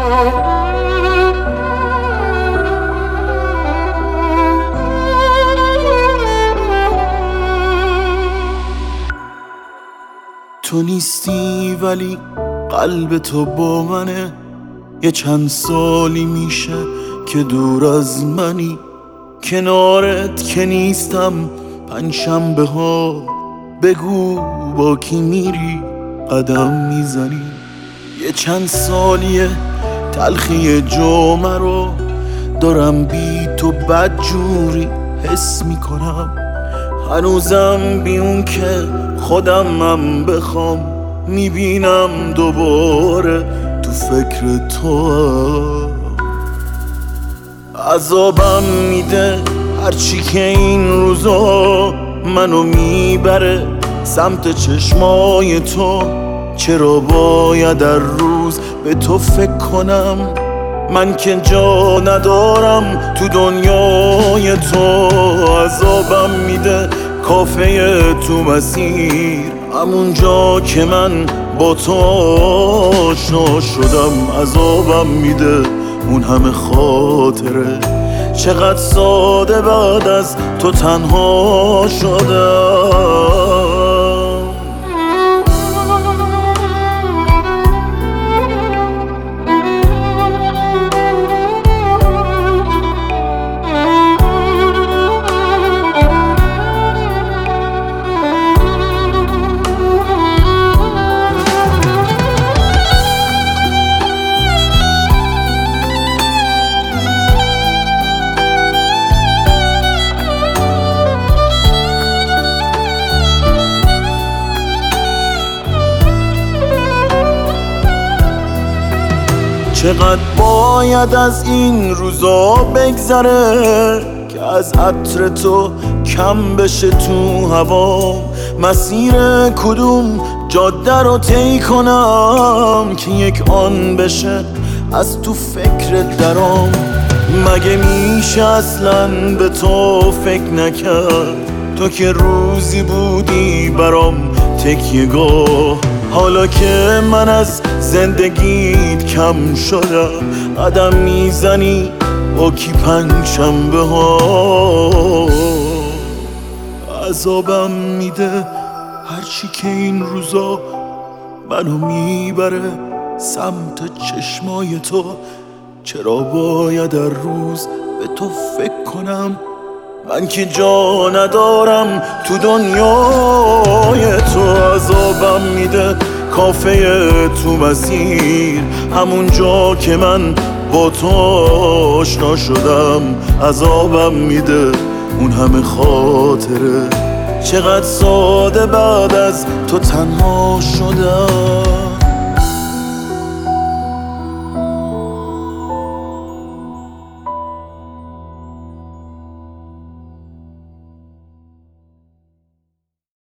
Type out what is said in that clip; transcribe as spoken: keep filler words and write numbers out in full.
تو نیستی ولی قلب تو با منه، یه چند سالی میشه که دور از منی، کنارت که نیستم پنجشنبه ها، بگو با کی میری قدم میزنی. یه چند سالیه تلخی جمعه رو دارم بی تو بدجوری حس میکنم، هنوزم بی اون که خودمم بخوام میبینم دوباره تو فکر تو. عذابم میده هرچی که این روزا منو میبره سمت چشمای تو، چرا باید هر روز به تو فکر کنم، من که جا ندارم تو دنیای تو. عذابم میده کافه تو مسیر، همونجا که من با تو آشنا شدم. عذابم میده اون همه خاطره، چقدر ساده بعد از تو تنها شدم. چقدر باید از این روزا بگذره که از عطر تو کم بشه تو هوا، مسیر کدوم جاده رو طی کنم که یک آن بشه از تو فکر درام. مگه میشه اصلا به تو فکر نکرد، تو که روزی بودی برام تکیه‌گاه، حالا که من از زندگیت کم شدم قدم میزنی با کی پنجشنبه ها. عذابم میده هرچی که این روزا منو میبره سمت چشمای تو، چرا باید هر روز به تو فکر کنم، من که جا ندارم تو دنیای تو. عذابم میده کافه تو مسیر، همونجا که من با تو آشنا شدم. عذابم میده اون همه خاطره، چقدر ساده بعد از تو تنها شدم.